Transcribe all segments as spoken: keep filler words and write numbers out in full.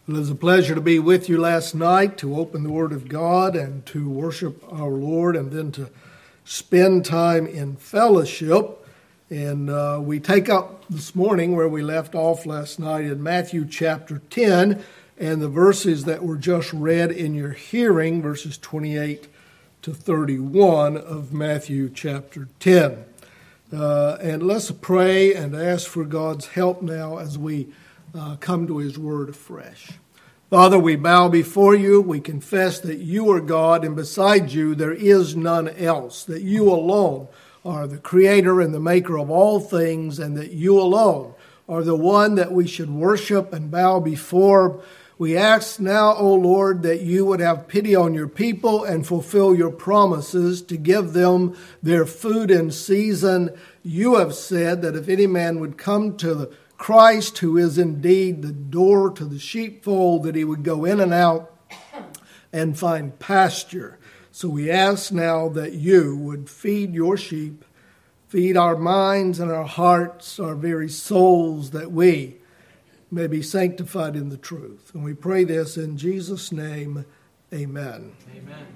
It was a pleasure to be with you last night, to open the Word of God and to worship our Lord, and then to spend time in fellowship. And uh, we take up this morning where we left off last night in Matthew chapter ten, and the verses that were just read in your hearing, verses twenty-eight to thirty-one of Matthew chapter ten. Uh, and let's pray and ask for God's help now as we Uh, come to his word afresh. Father, we bow before you. We confess that you are God, and beside you there is none else, that you alone are the creator and the maker of all things, and that you alone are the one that we should worship and bow before. We ask now, O Lord, that you would have pity on your people and fulfill your promises to give them their food in season. You have said that if any man would come to the Christ, who is indeed the door to the sheepfold, that he would go in and out and find pasture. So we ask now that you would feed your sheep, feed our minds and our hearts, our very souls, that we may be sanctified in the truth. And we pray this in Jesus' name, amen. Amen.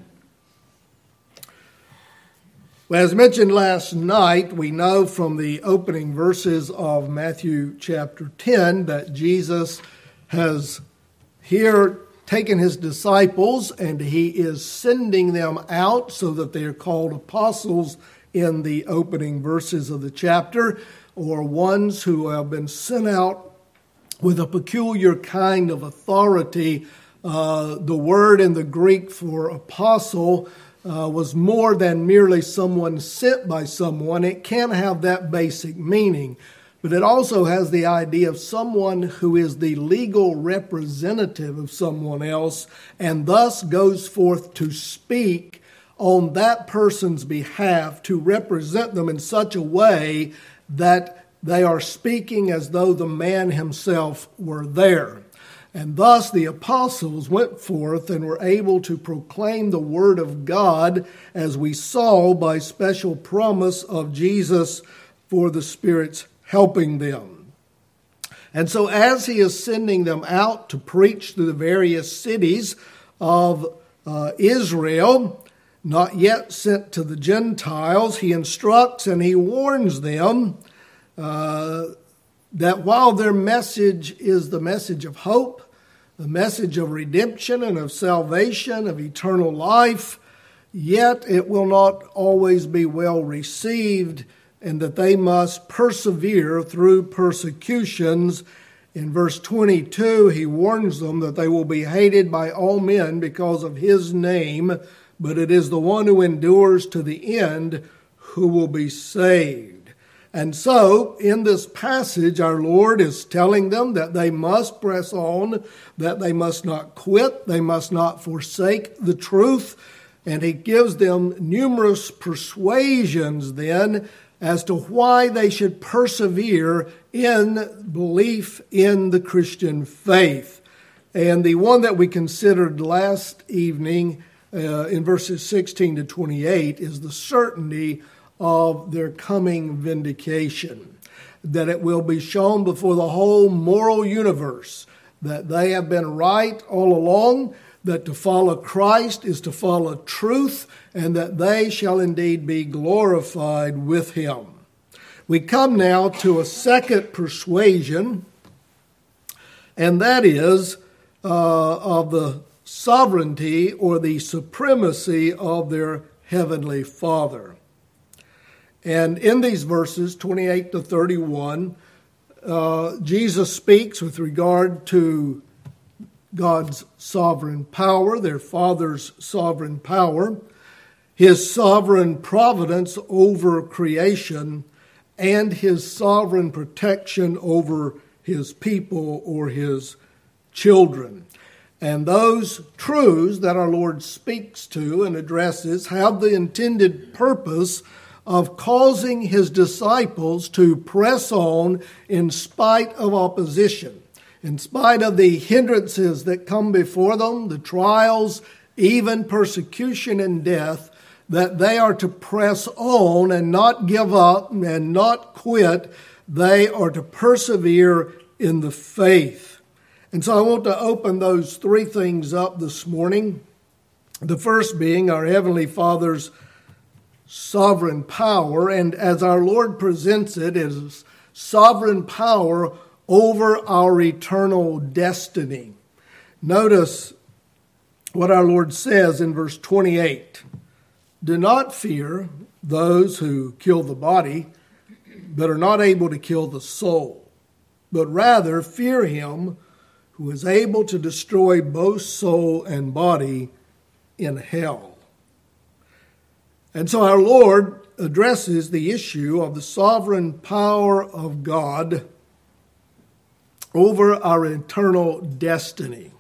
Well, as mentioned last night, we know from the opening verses of Matthew chapter ten that Jesus has here taken his disciples and he is sending them out so that they are called apostles in the opening verses of the chapter, or ones who have been sent out with a peculiar kind of authority. Uh, the word in the Greek for apostle Uh, was more than merely someone sent by someone. It can have that basic meaning, but it also has the idea of someone who is the legal representative of someone else and thus goes forth to speak on that person's behalf, to represent them in such a way that they are speaking as though the man himself were there. And thus the apostles went forth and were able to proclaim the word of God, as we saw by special promise of Jesus for the Spirit's helping them. And so as he is sending them out to preach to the various cities of uh, Israel, not yet sent to the Gentiles, he instructs and he warns them uh, that while their message is the message of hope, the message of redemption and of salvation, of eternal life, yet it will not always be well received, and that they must persevere through persecutions. In verse twenty-two, he warns them that they will be hated by all men because of his name, but it is the one who endures to the end who will be saved. And so, in this passage, our Lord is telling them that they must press on, that they must not quit, they must not forsake the truth, and he gives them numerous persuasions then as to why they should persevere in belief in the Christian faith. And the one that we considered last evening uh, in verses sixteen to twenty-eight is the certainty of their coming vindication, that it will be shown before the whole moral universe that they have been right all along, that to follow Christ is to follow truth, and that they shall indeed be glorified with him. We come now to a second persuasion, and that is uh, of the sovereignty or the supremacy of their heavenly Father. And in these verses, twenty-eight to thirty-one, uh, Jesus speaks with regard to God's sovereign power, their Father's sovereign power, his sovereign providence over creation, and his sovereign protection over his people or his children. And those truths that our Lord speaks to and addresses have the intended purpose of causing his disciples to press on in spite of opposition, in spite of the hindrances that come before them, the trials, even persecution and death, that they are to press on and not give up and not quit. They are to persevere in the faith. And so I want to open those three things up this morning. The first being our Heavenly Father's sovereign power, and as our Lord presents it, is sovereign power over our eternal destiny. Notice what our Lord says in verse twenty-eight. Do not fear those who kill the body, but are not able to kill the soul, but rather fear him who is able to destroy both soul and body in hell. And so our Lord addresses the issue of the sovereign power of God over our eternal destiny.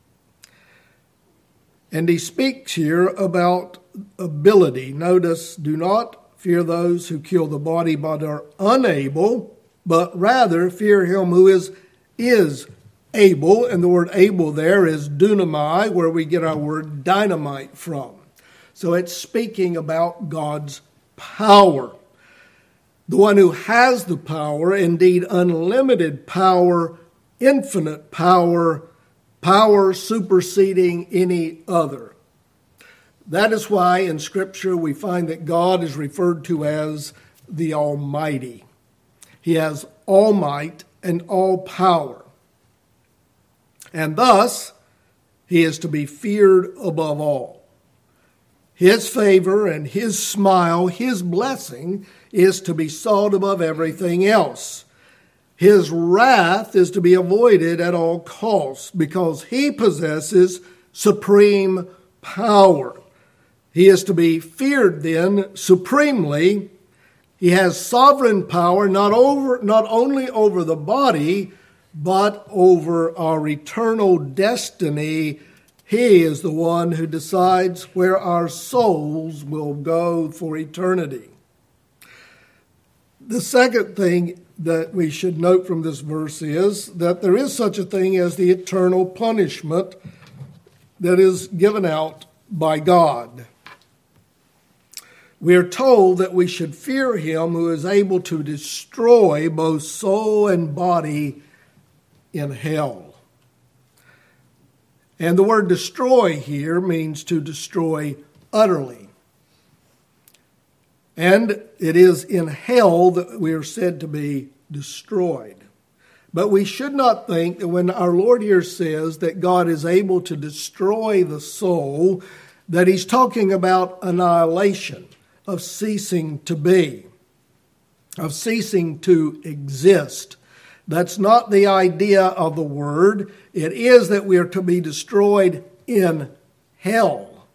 And he speaks here about ability. Notice, do not fear those who kill the body but are unable, but rather fear him who is, is able. And the word able there is dunamai, where we get our word dynamite from. So it's speaking about God's power. The one who has the power, indeed unlimited power, infinite power, power superseding any other. That is why in Scripture we find that God is referred to as the Almighty. He has all might and all power. And thus, he is to be feared above all. His favor and his smile, his blessing, is to be sought above everything else. His wrath is to be avoided at all costs because he possesses supreme power. He is to be feared then supremely. He has sovereign power not over, not only over the body, but over our eternal destiny. He is the one who decides where our souls will go for eternity. The second thing that we should note from this verse is that there is such a thing as the eternal punishment that is given out by God. We are told that we should fear him who is able to destroy both soul and body in hell. And the word destroy here means to destroy utterly. And it is in hell that we are said to be destroyed. But we should not think that when our Lord here says that God is able to destroy the soul, that he's talking about annihilation, of ceasing to be, of ceasing to exist. That's not the idea of the word. It is that we are to be destroyed in hell.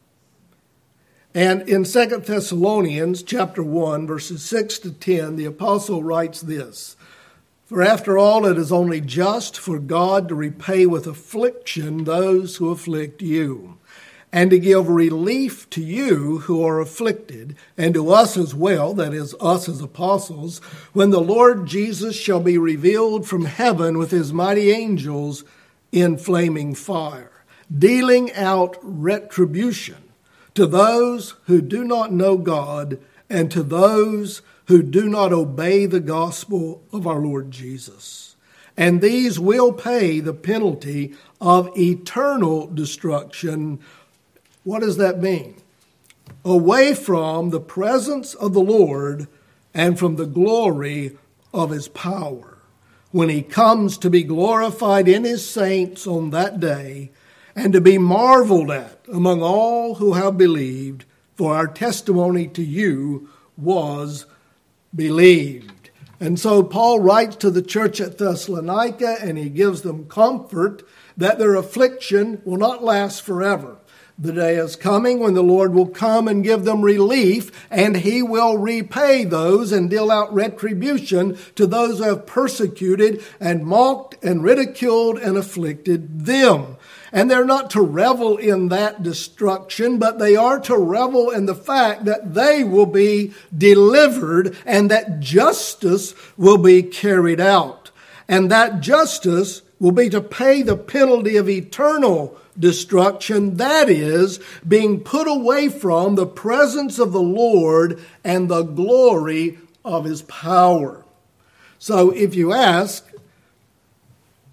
And in Second Thessalonians chapter one, verses six to ten, the apostle writes this: For after all, it is only just for God to repay with affliction those who afflict you, and to give relief to you who are afflicted, and to us as well, that is, us as apostles, when the Lord Jesus shall be revealed from heaven with his mighty angels in flaming fire, dealing out retribution to those who do not know God and to those who do not obey the gospel of our Lord Jesus. And these will pay the penalty of eternal destruction. What does that mean? Away from the presence of the Lord and from the glory of his power, when he comes to be glorified in his saints on that day and to be marveled at among all who have believed, for our testimony to you was believed. And so Paul writes to the church at Thessalonica, and he gives them comfort that their affliction will not last forever. The day is coming when the Lord will come and give them relief, and he will repay those and deal out retribution to those who have persecuted and mocked and ridiculed and afflicted them. And they're not to revel in that destruction, but they are to revel in the fact that they will be delivered and that justice will be carried out. And that justice will be to pay the penalty of eternal destruction, that is, being put away from the presence of the Lord and the glory of his power. So if you ask,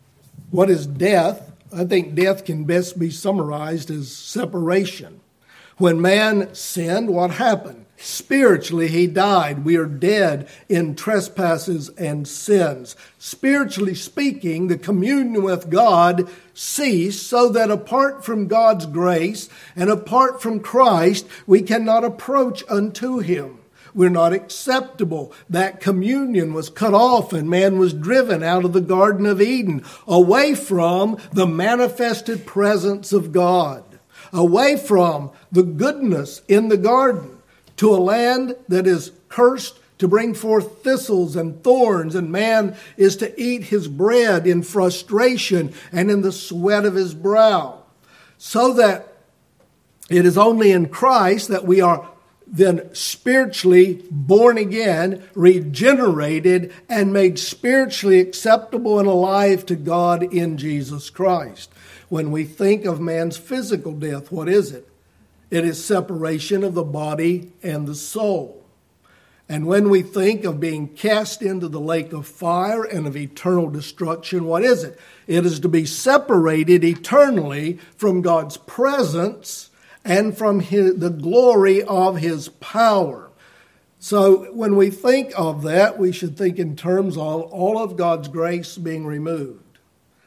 What is death? I think death can best be summarized as separation. When man sinned, what happened? Spiritually, he died. We are dead in trespasses and sins. Spiritually speaking, the communion with God ceased, so that apart from God's grace and apart from Christ, we cannot approach unto him. We're not acceptable. That communion was cut off, and man was driven out of the Garden of Eden, away from the manifested presence of God, away from the goodness in the garden, to a land that is cursed to bring forth thistles and thorns, and man is to eat his bread in frustration and in the sweat of his brow. So that it is only in Christ that we are then spiritually born again, regenerated, and made spiritually acceptable and alive to God in Jesus Christ. When we think of man's physical death, what is it? It is separation of the body and the soul. And when we think of being cast into the lake of fire and of eternal destruction, what is it? It is to be separated eternally from God's presence and from his, the glory of his power. So when we think of that, we should think in terms of all of God's grace being removed.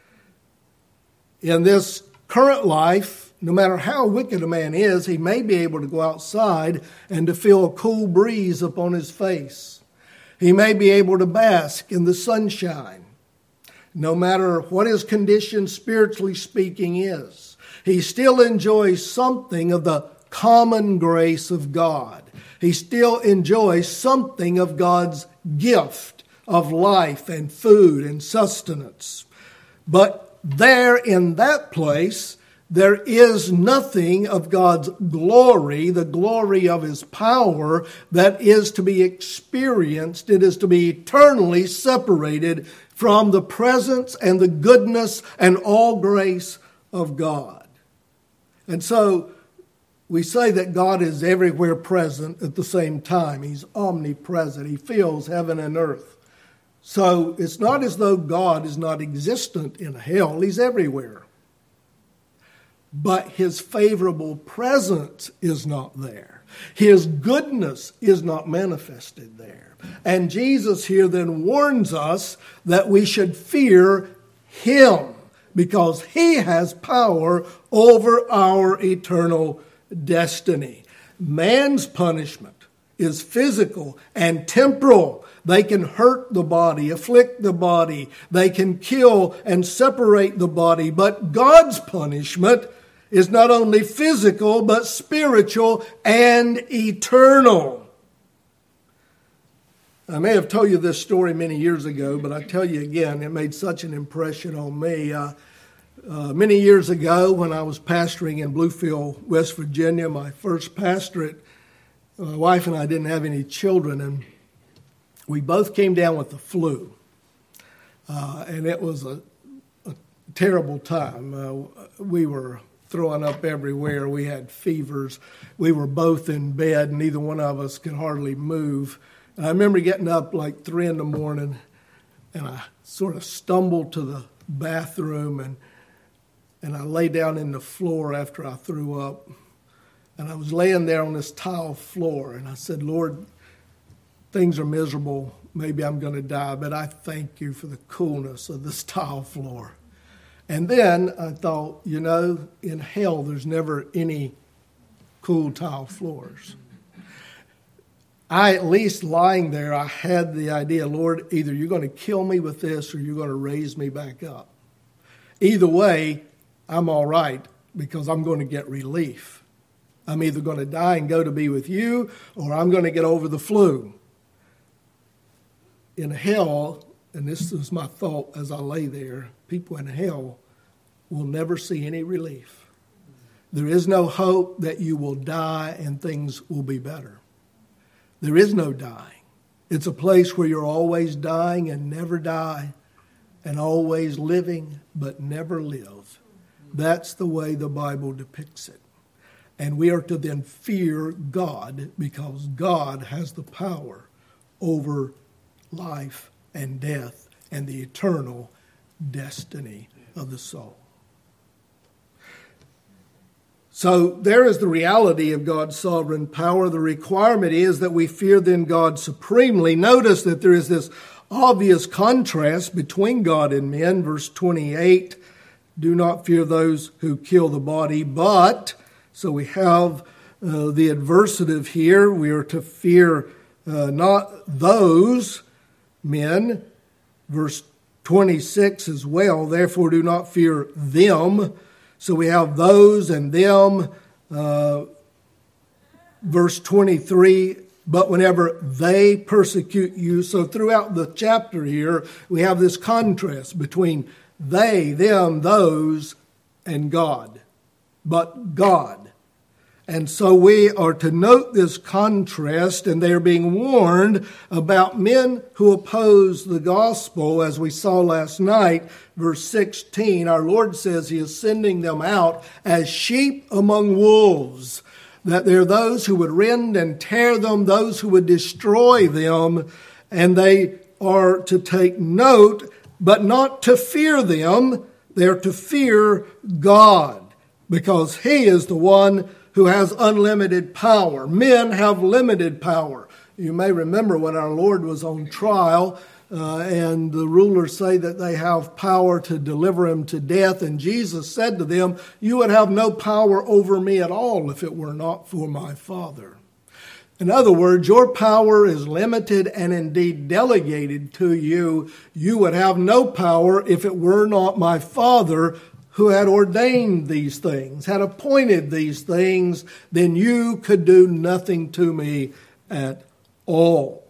In this current life, no matter how wicked a man is, he may be able to go outside and to feel a cool breeze upon his face. He may be able to bask in the sunshine, no matter what his condition, spiritually speaking, is. He still enjoys something of the common grace of God. He still enjoys something of God's gift of life and food and sustenance. But there in that place, there is nothing of God's glory, the glory of his power, that is to be experienced. It is to be eternally separated from the presence and the goodness and all grace of God. And so we say that God is everywhere present at the same time. He's omnipresent. He fills heaven and earth. So it's not as though God is not existent in hell. He's everywhere. But his favorable presence is not there. His goodness is not manifested there. And Jesus here then warns us that we should fear him, because he has power over our eternal destiny. Man's punishment is physical and temporal. They can hurt the body, afflict the body. They can kill and separate the body. But God's punishment is not only physical, but spiritual and eternal. I may have told you this story many years ago, but I tell you again, it made such an impression on me. Uh, uh, many years ago, when I was pastoring in Bluefield, West Virginia, my first pastorate, my wife and I didn't have any children, and we both came down with the flu. Uh, and it was a, a terrible time. Uh, we were throwing up everywhere. We had fevers. We were both in bed. Neither one of us could hardly move. And I remember getting up like three in the morning, and I sort of stumbled to the bathroom, and and I lay down in the floor after I threw up. And I was laying there on this tile floor, and I said, Lord, things are miserable. Maybe I'm going to die, but I thank you for the coolness of this tile floor. And then I thought, you know, in hell, there's never any cool tile floors. I, at least lying there, I had the idea, Lord, either you're going to kill me with this or you're going to raise me back up. Either way, I'm all right, because I'm going to get relief. I'm either going to die and go to be with you, or I'm going to get over the flu. In hell, and this is my thought as I lay there, people in hell will never see any relief. There is no hope that you will die and things will be better. There is no dying. It's a place where you're always dying and never die, and always living but never live. That's the way the Bible depicts it. And we are to then fear God, because God has the power over life and death and the eternal destiny of the soul. So there is the reality of God's sovereign power. The requirement is that we fear then God supremely. Notice that there is this obvious contrast between God and men. Verse twenty-eight, do not fear those who kill the body, but, so we have uh, the adversative here. We are to fear uh, not those men. Verse twenty-six as well, therefore do not fear them. So we have those and them. Uh, verse twenty-three, but whenever they persecute you. So throughout the chapter here, we have this contrast between they, them, those, and God. But God. And so we are to note this contrast, and they are being warned about men who oppose the gospel, as we saw last night. Verse sixteen, our Lord says he is sending them out as sheep among wolves, that there are those who would rend and tear them, those who would destroy them, and they are to take note, but not to fear them. They are to fear God, because he is the one who has unlimited power. Men have limited power. You may remember when our Lord was on trial uh, and the rulers say that they have power to deliver him to death. And Jesus said to them, you would have no power over me at all if it were not for my Father. In other words, your power is limited and indeed delegated to you. You would have no power if it were not my Father who had ordained these things, had appointed these things. Then you could do nothing to me at all.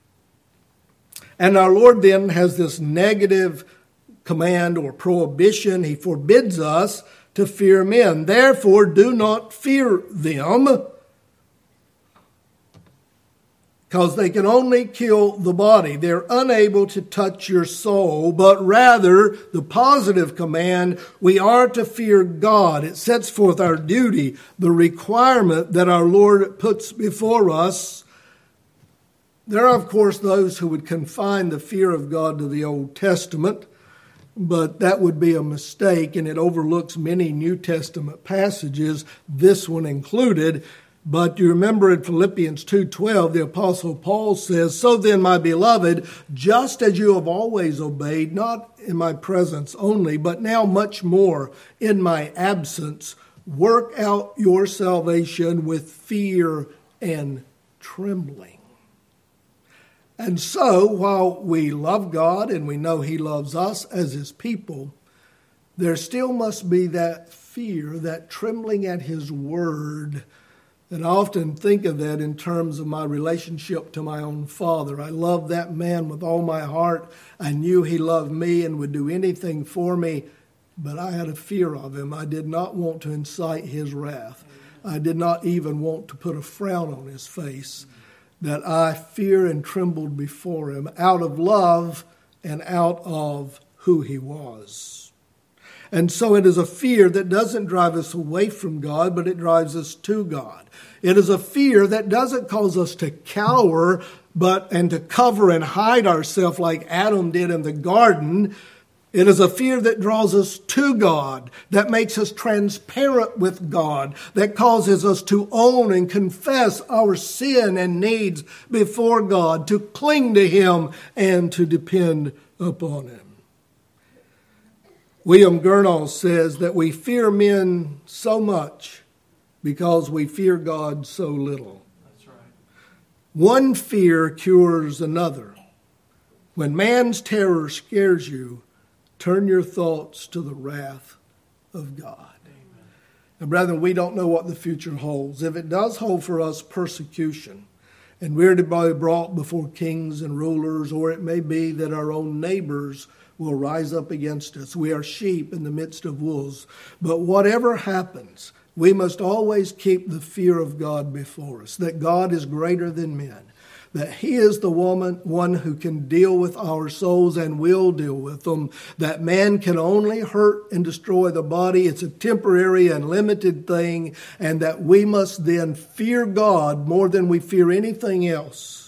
And our Lord then has this negative command or prohibition. He forbids us to fear men. Therefore, do not fear them, because they can only kill the body. They're unable to touch your soul, but rather the positive command, we are to fear God. It sets forth our duty, the requirement that our Lord puts before us. There are, of course, those who would confine the fear of God to the Old Testament, but that would be a mistake, and it overlooks many New Testament passages, this one included. But you remember in Philippians two twelve, the Apostle Paul says, so then, my beloved, just as you have always obeyed, not in my presence only, but now much more in my absence, work out your salvation with fear and trembling. And so, while we love God and we know he loves us as his people, there still must be that fear, that trembling at his word. And I often think of that in terms of my relationship to my own father. I loved that man with all my heart. I knew he loved me and would do anything for me, but I had a fear of him. I did not want to incite his wrath. I did not even want to put a frown on his face, that I fear and trembled before him out of love and out of who he was. And so it is a fear that doesn't drive us away from God, but it drives us to God. It is a fear that doesn't cause us to cower but and to cover and hide ourselves like Adam did in the garden. It is a fear that draws us to God, that makes us transparent with God, that causes us to own and confess our sin and needs before God, to cling to him and to depend upon him. William Gurnall says that we fear men so much because we fear God so little. That's right. One fear cures another. When man's terror scares you, turn your thoughts to the wrath of God. Amen. Now, brethren, we don't know what the future holds. If it does hold for us persecution, and we're to be brought before kings and rulers, or it may be that our own neighbors will rise up against us. We are sheep in the midst of wolves. But whatever happens, we must always keep the fear of God before us, that God is greater than men, that he is the woman, one who can deal with our souls and will deal with them, that man can only hurt and destroy the body. It's a temporary and limited thing, and that we must then fear God more than we fear anything else.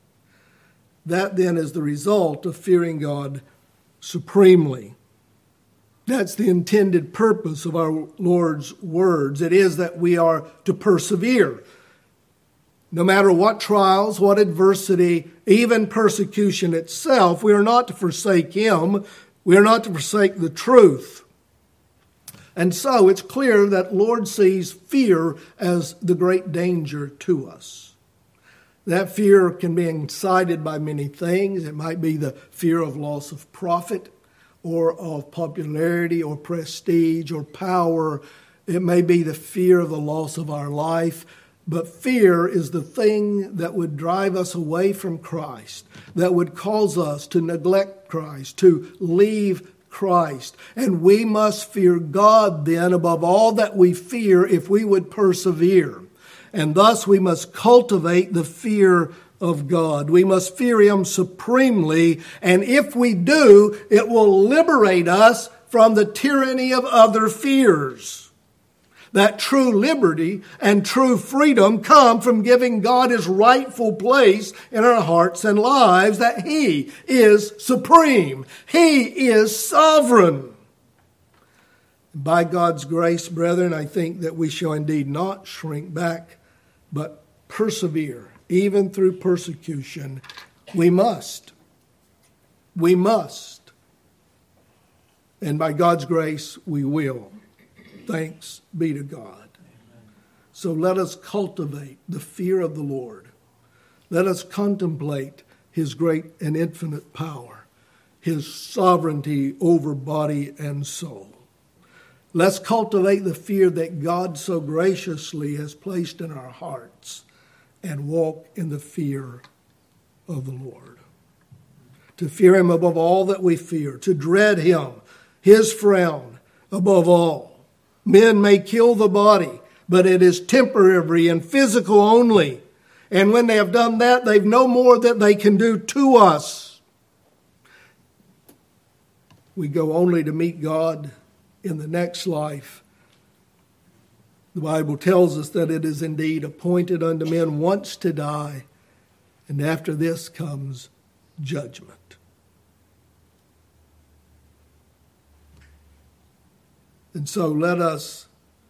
That then is the result of fearing God supremely. That's the intended purpose of our Lord's words. It is that we are to persevere. No matter what trials, what adversity, even persecution itself, we are not to forsake Him. We are not to forsake the truth. And so it's clear that Lord sees fear as the great danger to us. That fear can be incited by many things. It might be the fear of loss of profit, or of popularity, or prestige, or power. It may be the fear of the loss of our life. But fear is the thing that would drive us away from Christ, that would cause us to neglect Christ, to leave Christ. And we must fear God then above all that we fear if we would persevere. And thus we must cultivate the fear of God. We must fear Him supremely. And if we do, it will liberate us from the tyranny of other fears. That true liberty and true freedom come from giving God His rightful place in our hearts and lives, that He is supreme. He is sovereign. By God's grace, brethren, I think that we shall indeed not shrink back, but persevere. Even through persecution, we must. We must. And by God's grace, we will. Thanks be to God. Amen. So let us cultivate the fear of the Lord. Let us contemplate His great and infinite power, His sovereignty over body and soul. Let's cultivate the fear that God so graciously has placed in our hearts and walk in the fear of the Lord. To fear Him above all that we fear, to dread Him, His frown above all. Men may kill the body, but it is temporary and physical only. And when they have done that, they've no more that they can do to us. We go only to meet God in the next life. The Bible tells us that it is indeed appointed unto men once to die, and after this comes judgment. And so let us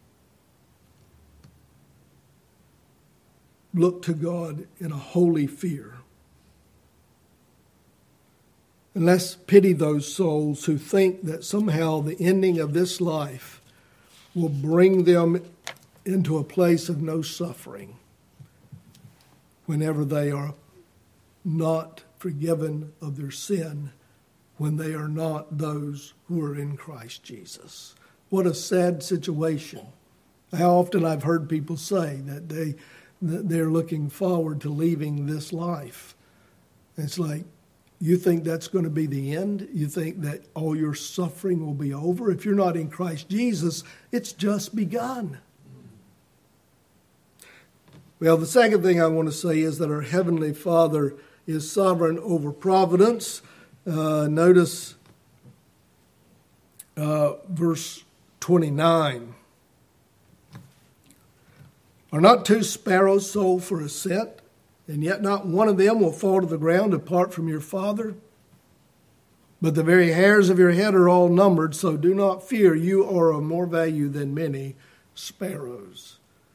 look to God in a holy fear. And let's pity those souls who think that somehow the ending of this life will bring them into a place of no suffering whenever they are not forgiven of their sin, when they are not those who are in Christ Jesus. What a sad situation. How often I've heard people say that they, that they're looking forward to leaving this life. It's like, you think that's going to be the end? You think that all your suffering will be over? If you're not in Christ Jesus, it's just begun. Well, the second thing I want to say is that our Heavenly Father is sovereign over providence. Uh, notice uh, verse twenty-nine. Are not two sparrows sold for a cent, and yet not one of them will fall to the ground apart from your Father? But the very hairs of your head are all numbered, so do not fear. You are of more value than many sparrows.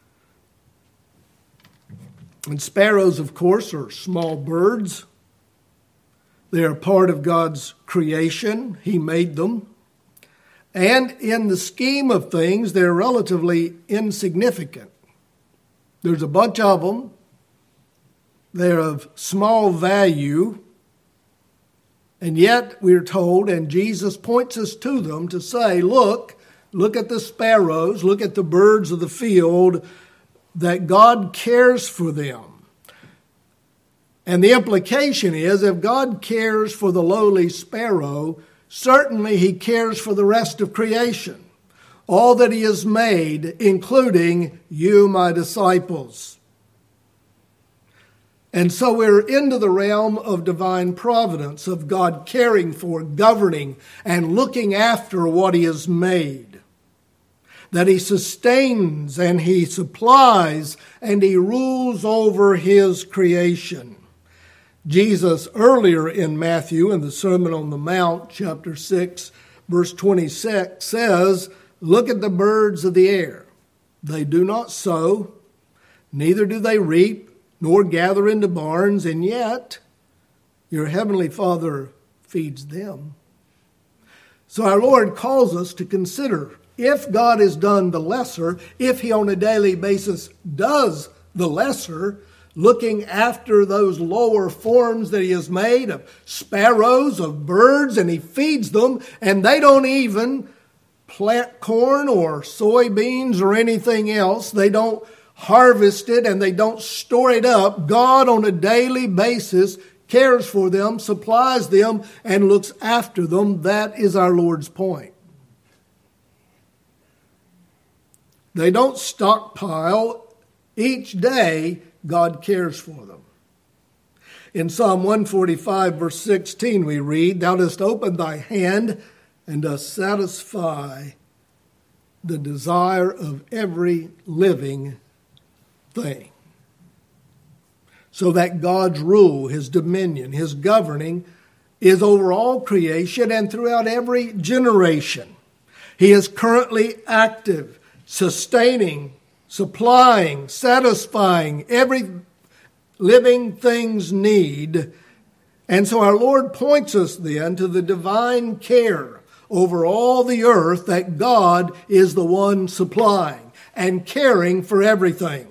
And sparrows, of course, are small birds. They are part of God's creation. He made them. And in the scheme of things, they're relatively insignificant. There's a bunch of them. They're of small value. And yet we're told, and Jesus points us to them to say, look, look at the sparrows, look at the birds of the field, that God cares for them. And the implication is, if God cares for the lowly sparrow, certainly He cares for the rest of creation, all that He has made, including you, my disciples. And so we're into the realm of divine providence, of God caring for, governing, and looking after what He has made. That He sustains and He supplies and He rules over His creation. Jesus, earlier in Matthew, in the Sermon on the Mount, chapter six, verse twenty-six says, "Look at the birds of the air. They do not sow, neither do they reap, nor gather into barns, and yet your heavenly Father feeds them." So our Lord calls us to consider, if God has done the lesser, if he on a daily basis does the lesser, looking after those lower forms that he has made of sparrows, of birds, and he feeds them, and they don't even plant corn or soybeans or anything else. They don't harvest it and they don't store it up. God on a daily basis cares for them, supplies them, and looks after them. That is our Lord's point. They don't stockpile. Each day, God cares for them. In Psalm one forty-five, verse sixteen, we read, "Thou dost open thy hand and dost satisfy the desire of every living thing." So that God's rule, his dominion, his governing is over all creation and throughout every generation. He is currently active, sustaining, supplying, satisfying every living thing's need. And so our Lord points us then to the divine care over all the earth, that God is the one supplying and caring for everything.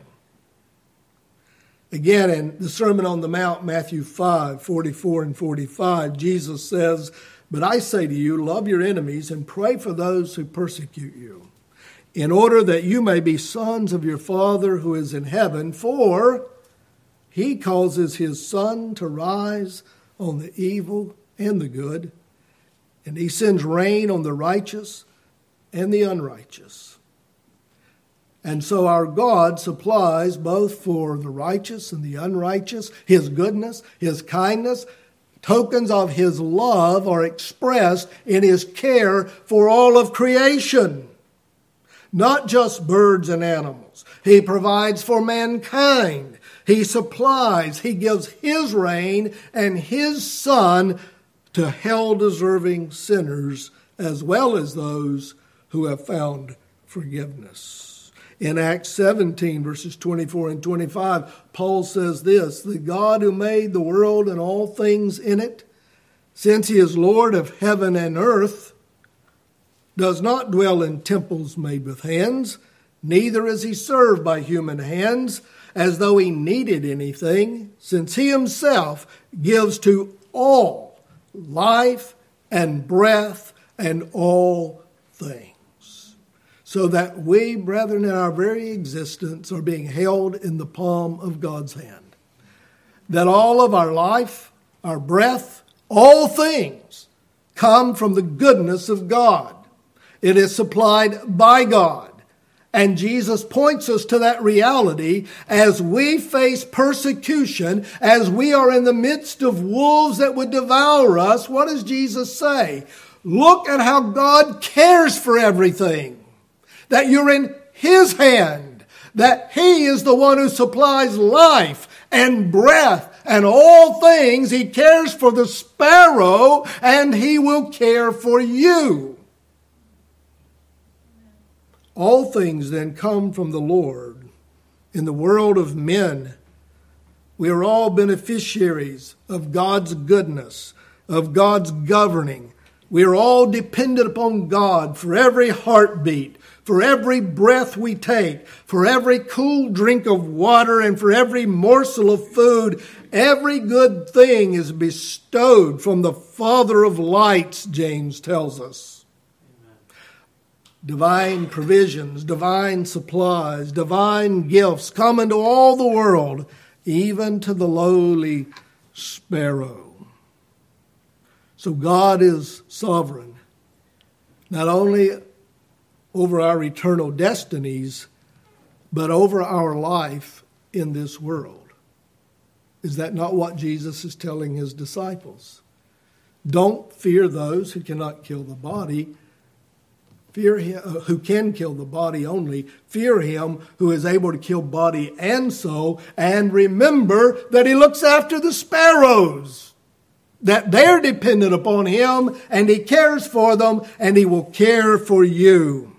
Again, in the Sermon on the Mount, Matthew five, forty-four and forty-five, Jesus says, "But I say to you, love your enemies and pray for those who persecute you, in order that you may be sons of your Father who is in heaven, for he causes his sun to rise on the evil and the good, and he sends rain on the righteous and the unrighteous." And so our God supplies both for the righteous and the unrighteous. His goodness, his kindness, tokens of his love are expressed in his care for all of creation. Not just birds and animals. He provides for mankind. He supplies, he gives his rain and his sun to hell-deserving sinners, as well as those who have found forgiveness. In Acts seventeen, verses twenty-four and twenty-five, Paul says this, "The God who made the world and all things in it, since he is Lord of heaven and earth, does not dwell in temples made with hands, neither is he served by human hands, as though he needed anything, since he himself gives to all life and breath and all things." So that we, brethren, in our very existence are being held in the palm of God's hand. That all of our life, our breath, all things come from the goodness of God. It is supplied by God. And Jesus points us to that reality as we face persecution, as we are in the midst of wolves that would devour us. What does Jesus say? Look at how God cares for everything. That you're in his hand, that he is the one who supplies life and breath and all things. He cares for the sparrow and he will care for you. All things then come from the Lord. In the world of men, we are all beneficiaries of God's goodness, of God's governing. We are all dependent upon God for every heartbeat, for every breath we take, for every cool drink of water, and for every morsel of food. Every good thing is bestowed from the Father of lights, James tells us. Amen. Divine provisions, divine supplies, divine gifts come into all the world, even to the lowly sparrow. So God is sovereign, not only over our eternal destinies, but over our life in this world. Is that not what Jesus is telling his disciples? Don't fear those who cannot kill the body. Fear him who can kill the body only. Fear him who is able to kill body and soul. And remember that he looks after the sparrows. that they're dependent upon him, and he cares for them, and he will care for you.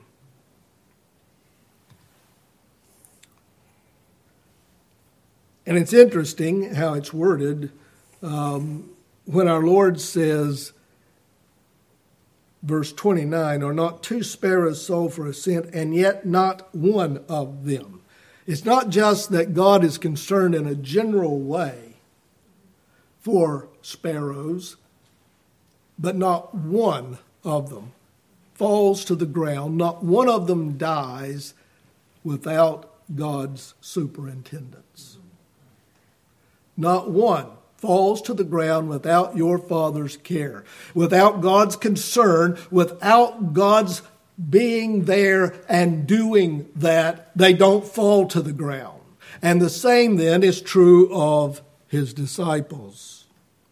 And it's interesting how it's worded um, when our Lord says, verse twenty-nine, "Are not two sparrows sold for a cent, and yet not one of them?" It's not just that God is concerned in a general way for sparrows, but not one of them falls to the ground. Not one of them dies without God's superintendence. Not one falls to the ground without your Father's care, without God's concern, without God's being there and doing that. They don't fall to the ground. And the same then is true of his disciples.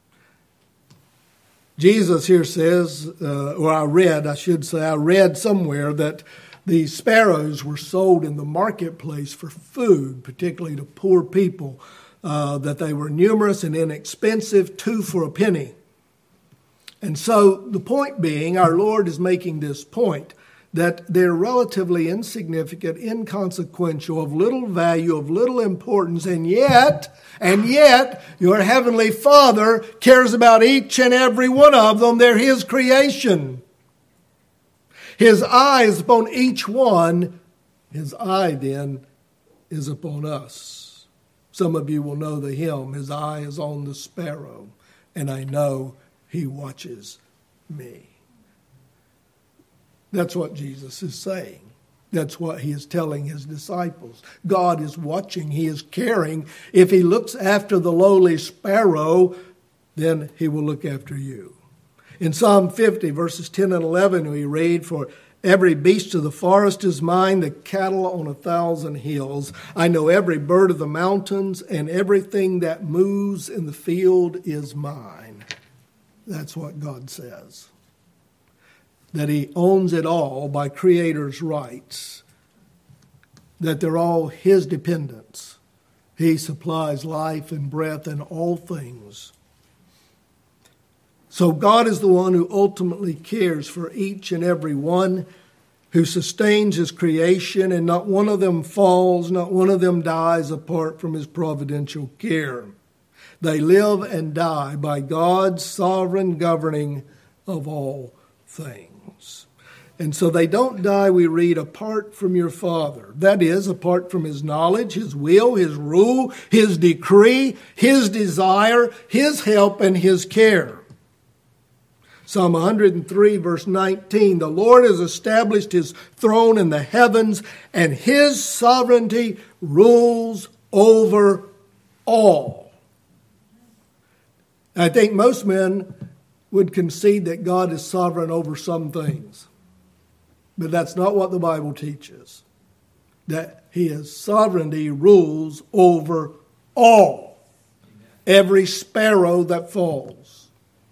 Jesus here says, uh, or I read, I should say, I read somewhere that the sparrows were sold in the marketplace for food, particularly to poor people, uh, that they were numerous and inexpensive, two for a penny. And so the point being, our Lord is making this point, that they're relatively insignificant, inconsequential, of little value, of little importance, and yet, and yet, your Heavenly Father cares about each and every one of them. They're his creation. His eye is upon each one. His eye, then, is upon us. Some of you will know the hymn, "His eye is on the sparrow, and I know he watches me." That's what Jesus is saying. That's what he is telling his disciples. God is watching. He is caring. If he looks after the lowly sparrow, then he will look after you. In Psalm fifty, verses ten and eleven, we read, "For every beast of the forest is mine, the cattle on a thousand hills. I know every bird of the mountains, and everything that moves in the field is mine." That's what God says. That he owns it all by creator's rights. That they're all his dependents. He supplies life and breath and all things. So God is the one who ultimately cares for each and every one, who sustains his creation, and not one of them falls, not one of them dies apart from his providential care. They live and die by God's sovereign governing of all things. And so they don't die, we read, apart from your Father. That is, apart from his knowledge, his will, his rule, his decree, his desire, his help, and his care. Psalm one hundred three, verse nineteen, "The Lord has established his throne in the heavens, and his sovereignty rules over all." I think most men would concede that God is sovereign over some things. But that's not what the Bible teaches. That his sovereignty rules over all. Every sparrow that falls.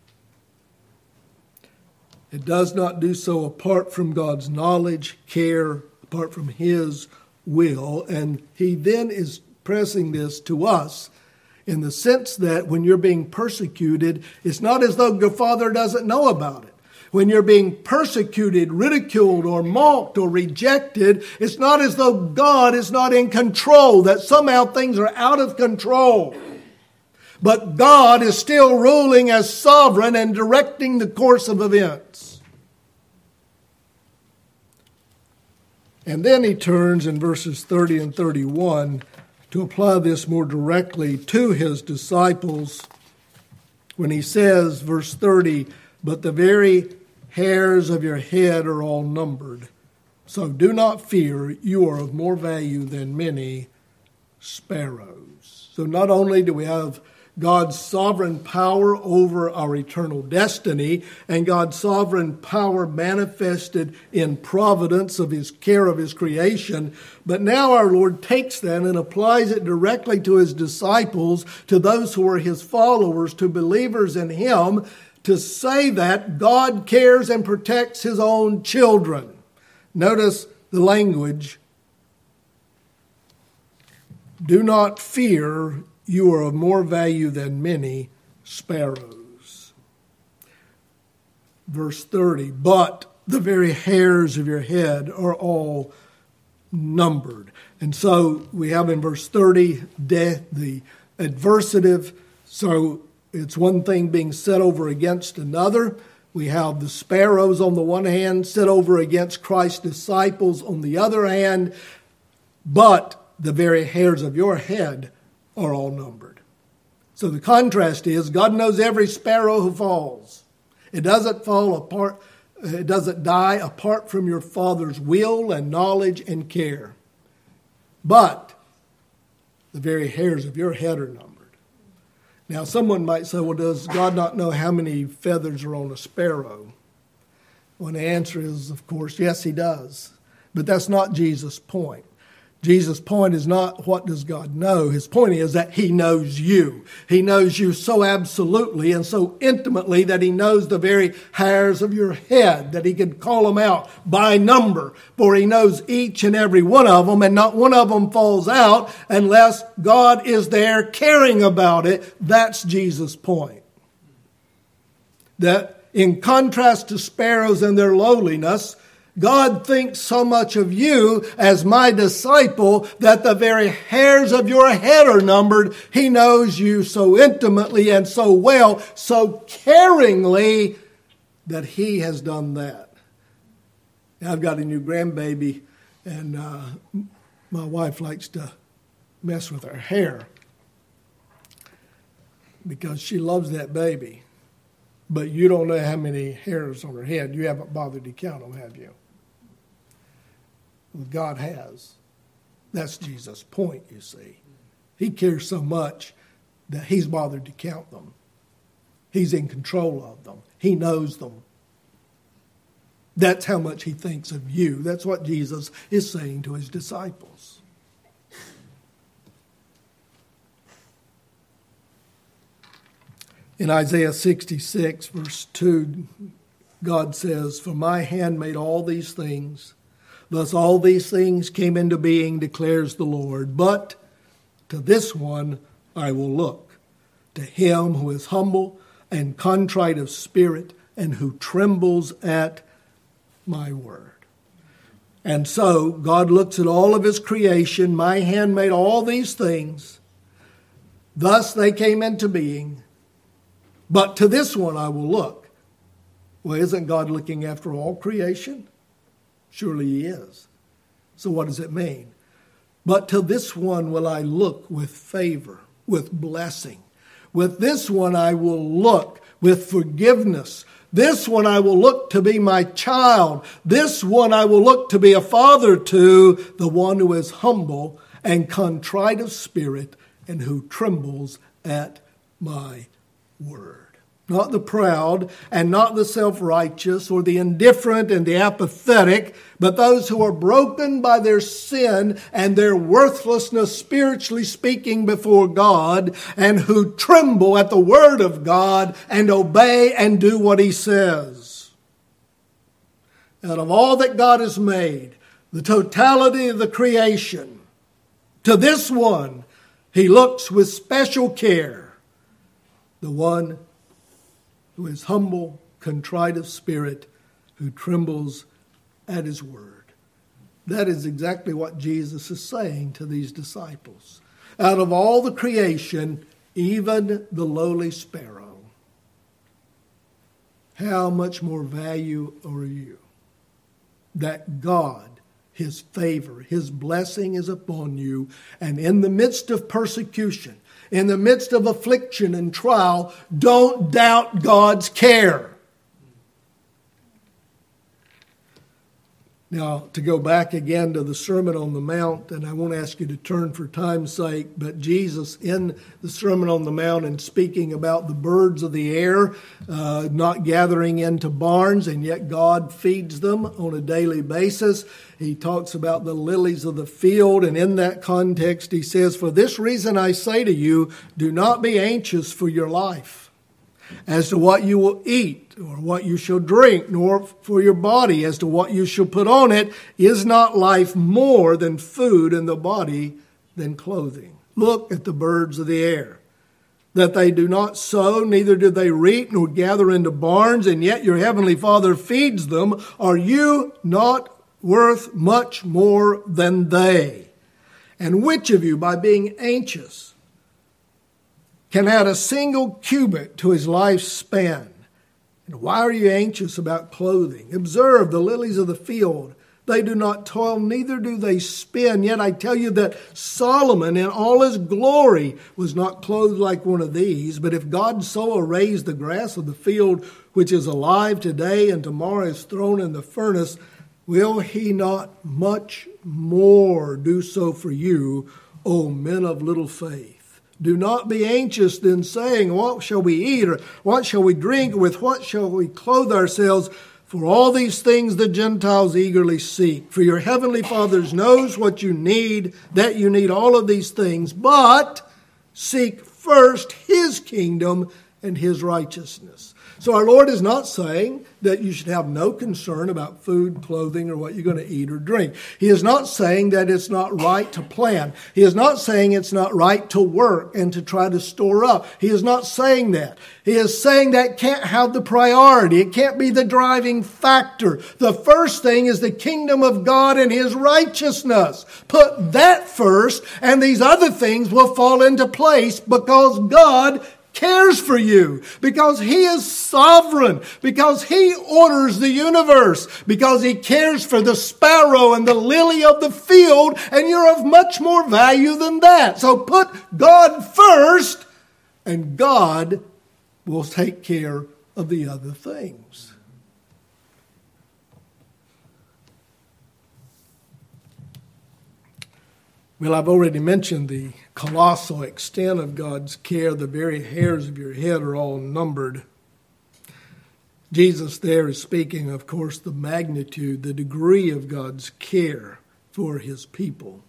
It does not do so apart from God's knowledge, care, apart from his will. And he then is pressing this to us in the sense that when you're being persecuted, it's not as though your Father doesn't know about it. When you're being persecuted, ridiculed, or mocked, or rejected, it's not as though God is not in control, that somehow things are out of control. But God is still ruling as sovereign and directing the course of events. And then he turns in verses thirty and thirty-one to apply this more directly to his disciples when he says, verse thirty, "But the very hairs of your head are all numbered. So do not fear, you are of more value than many sparrows." So not only do we have God's sovereign power over our eternal destiny and God's sovereign power manifested in providence of his care of his creation, but now our Lord takes that and applies it directly to his disciples, to those who are his followers, to believers in him, to say that God cares and protects his own children. Notice the language. Do not fear, you are of more value than many sparrows. verse thirty, but the very hairs of your head are all numbered. And so we have in verse thirty, death, the adversative. So it's one thing being set over against another. We have the sparrows on the one hand, set over against Christ's disciples on the other hand. But the very hairs of your head are all numbered. So the contrast is God knows every sparrow who falls. It doesn't fall apart. It doesn't die apart from your Father's will and knowledge and care. But the very hairs of your head are numbered. Now, someone might say, well, does God not know how many feathers are on a sparrow? Well, the answer is, of course, yes, he does. But that's not Jesus' point. Jesus' point is not what does God know. His point is that he knows you. He knows you so absolutely and so intimately that he knows the very hairs of your head, that he can call them out by number, for he knows each and every one of them, and not one of them falls out unless God is there caring about it. That's Jesus' point. That in contrast to sparrows and their lowliness, God thinks so much of you as my disciple that the very hairs of your head are numbered. He knows you so intimately and so well, so caringly, that he has done that. Now, I've got a new grandbaby, and uh, my wife likes to mess with her hair because she loves that baby. But you don't know how many hairs on her head. You haven't bothered to count them, have you? Well, God has. That's Jesus' point, you see. He cares so much that he's bothered to count them. He's in control of them. He knows them. That's how much he thinks of you. That's what Jesus is saying to his disciples. In Isaiah sixty-six, verse two, God says, "For my hand made all these things. Thus all these things came into being, declares the Lord. But to this one I will look, to him who is humble and contrite of spirit and who trembles at my word." And so God looks at all of his creation. My hand made all these things. Thus they came into being. But to this one I will look. Well, isn't God looking after all creation? Surely he is. So what does it mean? But to this one will I look with favor, with blessing. With this one I will look with forgiveness. This one I will look to be my child. This one I will look to be a father to, the one who is humble and contrite of spirit and who trembles at my word. Not the proud and not the self-righteous or the indifferent and the apathetic, but those who are broken by their sin and their worthlessness, spiritually speaking, before God, and who tremble at the word of God and obey and do what he says. Out of all that God has made, the totality of the creation, to this one he looks with special care, the one who is humble, contrite of spirit, who trembles at his word. That is exactly what Jesus is saying to these disciples. Out of all the creation, even the lowly sparrow, how much more value are you? That God, his favor, his blessing is upon you, and in the midst of persecution, in the midst of affliction and trial, don't doubt God's care. Now, to go back again to the Sermon on the Mount, and I won't ask you to turn for time's sake, but Jesus in the Sermon on the Mount and speaking about the birds of the air uh, not gathering into barns, and yet God feeds them on a daily basis. He talks about the lilies of the field, and in that context he says, "For this reason I say to you, do not be anxious for your life, as to what you will eat, or what you shall drink, nor for your body as to what you shall put on it. Is not life more than food, and the body than clothing? Look at the birds of the air. that they do not sow, neither do they reap, nor gather into barns, and yet your heavenly Father feeds them. Are you not worth much more than they? And which of you, by being anxious, can add a single cubit to his lifespan? And why are you anxious about clothing? Observe the lilies of the field. They do not toil, neither do they spin. Yet I tell you that Solomon in all his glory was not clothed like one of these. But if God so arrays the grass of the field, which is alive today and tomorrow is thrown in the furnace, will he not much more do so for you, O men of little faith? Do not be anxious then, saying, what shall we eat, or what shall we drink, or with what shall we clothe ourselves? For all these things the Gentiles eagerly seek. For your heavenly Father knows what you need, that you need all of these things. But seek first his kingdom and his righteousness. So our Lord is not saying that you should have no concern about food, clothing, or what you're going to eat or drink. He is not saying that it's not right to plan. He is not saying it's not right to work and to try to store up. He is not saying that. He is saying that can't have the priority. It can't be the driving factor. The first thing is the kingdom of God and his righteousness. Put that first, and these other things will fall into place because God cares for you, because he is sovereign, because he orders the universe, because he cares for the sparrow and the lily of the field, and you're of much more value than that. So put God first, and God will take care of the other things. Well, I've already mentioned the colossal extent of God's care. The very hairs of your head are all numbered. Jesus there is speaking, of course, the magnitude, the degree of God's care for his people.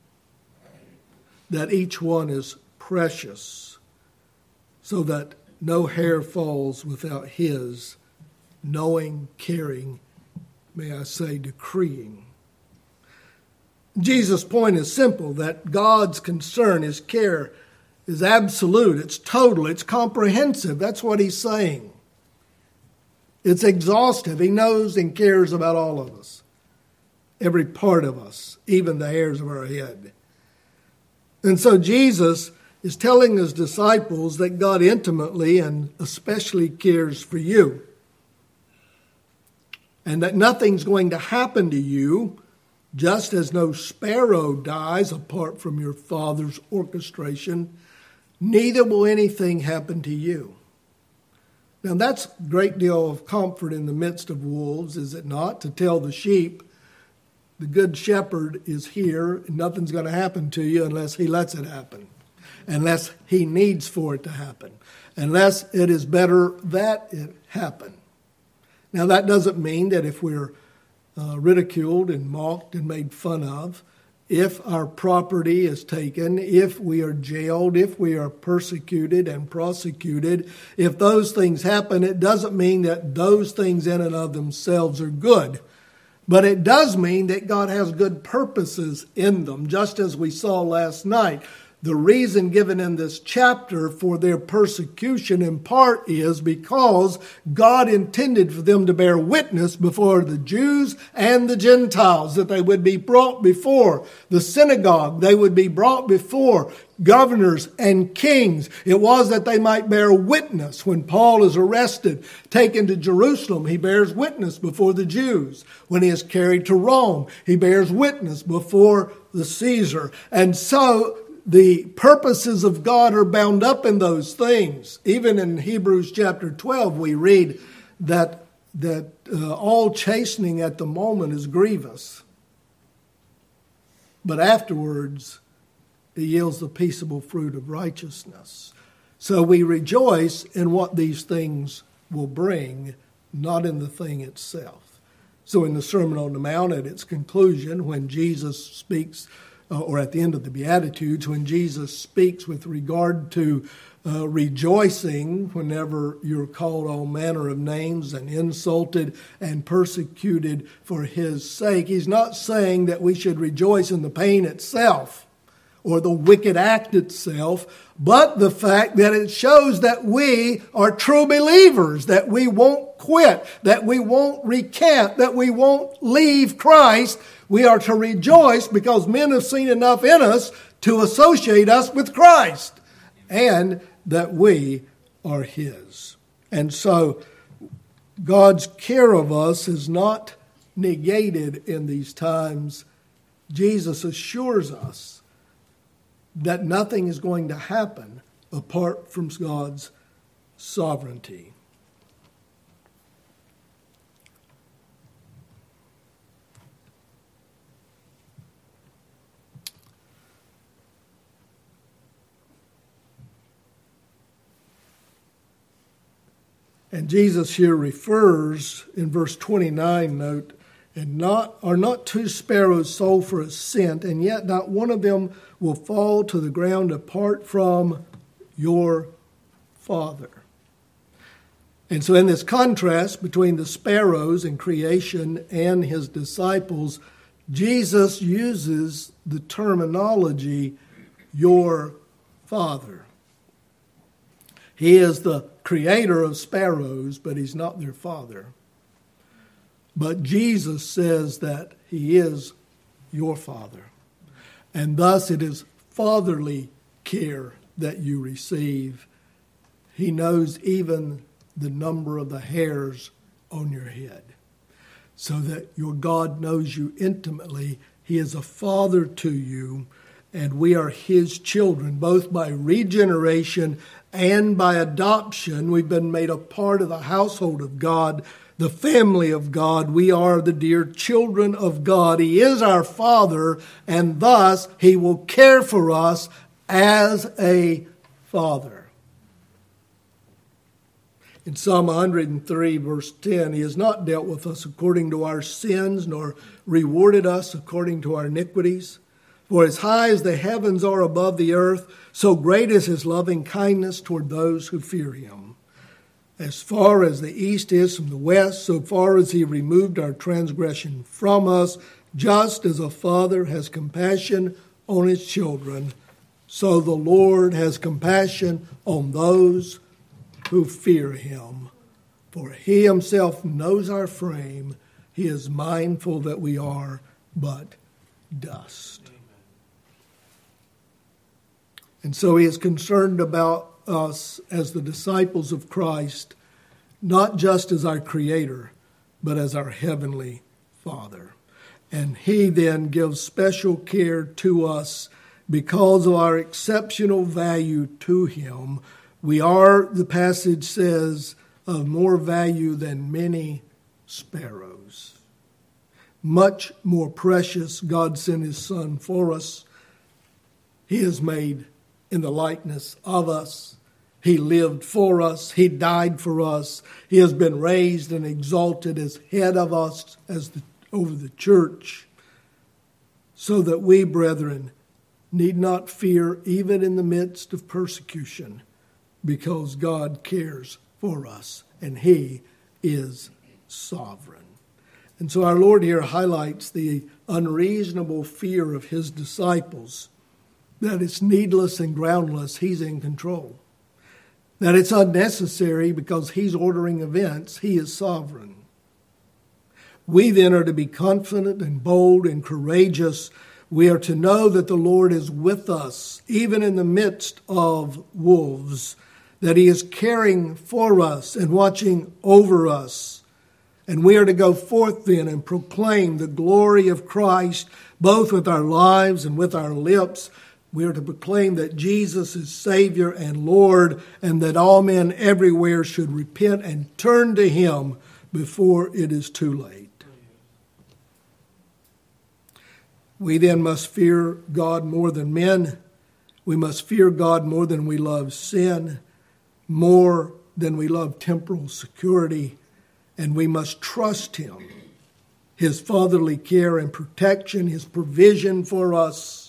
That each one is precious, so that no hair falls without his knowing, caring, may I say, decreeing. Jesus' point is simple, that God's concern, his care, is absolute, it's total, it's comprehensive. That's what he's saying. It's exhaustive. He knows and cares about all of us, every part of us, even the hairs of our head. And so Jesus is telling his disciples that God intimately and especially cares for you, and that nothing's going to happen to you, just as no sparrow dies apart from your Father's orchestration, neither will anything happen to you. Now that's a great deal of comfort in the midst of wolves, is it not? To tell the sheep, the good shepherd is here, and nothing's going to happen to you unless he lets it happen, unless he needs for it to happen, unless it is better that it happen. Now that doesn't mean that if we're Uh, ridiculed and mocked and made fun of, if our property is taken, if we are jailed, if we are persecuted and prosecuted, if those things happen, it doesn't mean that those things in and of themselves are good. But it does mean that God has good purposes in them, just as we saw last night. The reason given in this chapter for their persecution in part is because God intended for them to bear witness before the Jews and the Gentiles, that they would be brought before the synagogue. They would be brought before governors and kings. It was that they might bear witness. When Paul is arrested, taken to Jerusalem, he bears witness before the Jews. When he is carried to Rome, he bears witness before the Caesar. And so the purposes of God are bound up in those things. Even in Hebrews chapter twelve, we read that, that uh, all chastening at the moment is grievous, but afterwards it yields the peaceable fruit of righteousness. So we rejoice in what these things will bring, not in the thing itself. So in the Sermon on the Mount, at its conclusion, when Jesus speaks, Uh, or at the end of the Beatitudes, when Jesus speaks with regard to uh, rejoicing whenever you're called all manner of names and insulted and persecuted for his sake, he's not saying that we should rejoice in the pain itself or the wicked act itself, but the fact that it shows that we are true believers, that we won't quit, that we won't recant, that we won't leave Christ. We are to rejoice because men have seen enough in us to associate us with Christ, and that we are His. And so God's care of us is not negated in these times. Jesus assures us that nothing is going to happen apart from God's sovereignty. And Jesus here refers in verse twenty-nine, note, and not are not two sparrows sold for a cent, and yet not one of them will fall to the ground apart from your Father. And so in this contrast between the sparrows in creation and his disciples, Jesus uses the terminology, your Father. He is the creator of sparrows, but he's not their father. But Jesus says that he is your Father. And thus it is fatherly care that you receive. He knows even the number of the hairs on your head. So that your God knows you intimately. He is a father to you, and we are his children, both by regeneration and by adoption. We've been made a part of the household of God, the family of God. We are the dear children of God. He is our Father, and thus he will care for us as a father. In Psalm one hundred three, verse ten, he has not dealt with us according to our sins, nor rewarded us according to our iniquities. For as high as the heavens are above the earth, so great is his loving kindness toward those who fear him. As far as the east is from the west, so far as he removed our transgression from us, just as a father has compassion on his children, so the Lord has compassion on those who fear him. For he himself knows our frame. He is mindful that we are but dust. And so he is concerned about us as the disciples of Christ, not just as our Creator, but as our Heavenly Father. And he then gives special care to us because of our exceptional value to him. We are, the passage says, of more value than many sparrows. Much more precious. God sent his Son for us. He is made in the likeness of us. He lived for us. He died for us. He has been raised and exalted as head of us as the, over the church, so that we, brethren, need not fear even in the midst of persecution, because God cares for us and he is sovereign. And so our Lord here highlights the unreasonable fear of his disciples, that it's needless and groundless. He's in control. That it's unnecessary because he's ordering events. He is sovereign. We then are to be confident and bold and courageous. We are to know that the Lord is with us, even in the midst of wolves, that he is caring for us and watching over us. And we are to go forth then and proclaim the glory of Christ, both with our lives and with our lips. We are to proclaim that Jesus is Savior and Lord, and that all men everywhere should repent and turn to him before it is too late. We then must fear God more than men. We must fear God more than we love sin, more than we love temporal security, and we must trust him, his fatherly care and protection, his provision for us.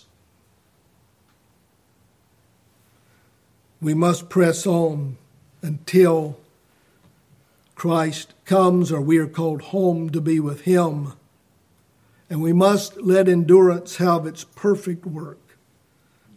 We must press on until Christ comes, or we are called home to be with him. And we must let endurance have its perfect work,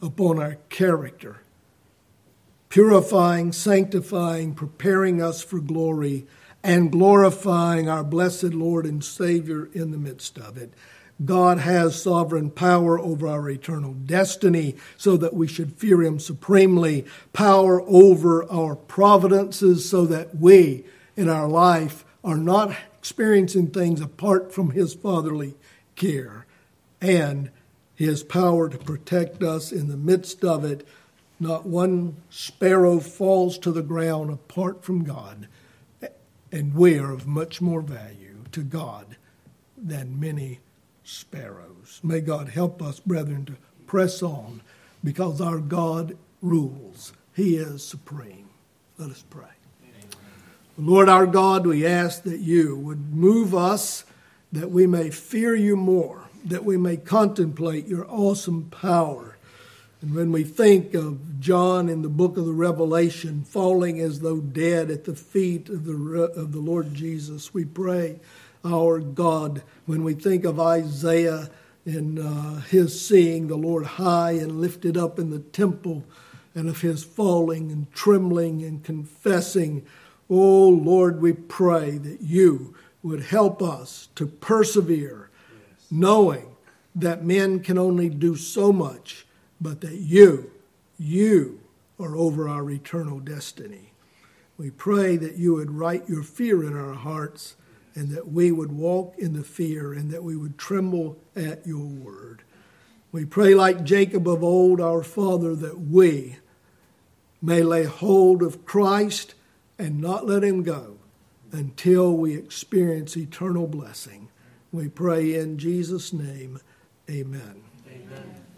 upon our character, purifying, sanctifying, preparing us for glory, and glorifying our blessed Lord and Savior in the midst of it. God has sovereign power over our eternal destiny so that we should fear him supremely, power over our providences so that we in our life are not experiencing things apart from his fatherly care, and his power to protect us in the midst of it. Not one sparrow falls to the ground apart from God, and we are of much more value to God than many sparrows. May God help us, brethren, to press on, because our God rules. He is supreme. Let us pray. Amen. Lord our God, we ask that you would move us, that we may fear you more, that we may contemplate your awesome power. And when we think of John in the book of the Revelation falling as though dead at the feet of the, of the Lord Jesus, we pray, our God, when we think of Isaiah and uh, his seeing the Lord high and lifted up in the temple, and of his falling and trembling and confessing, oh Lord, we pray that you would help us to persevere, yes, knowing that men can only do so much, but that you, you are over our eternal destiny. We pray that you would write your fear in our hearts, and that we would walk in the fear, and that we would tremble at your word. We pray like Jacob of old, our father, that we may lay hold of Christ and not let him go until we experience eternal blessing. We pray in Jesus' name, amen. Amen.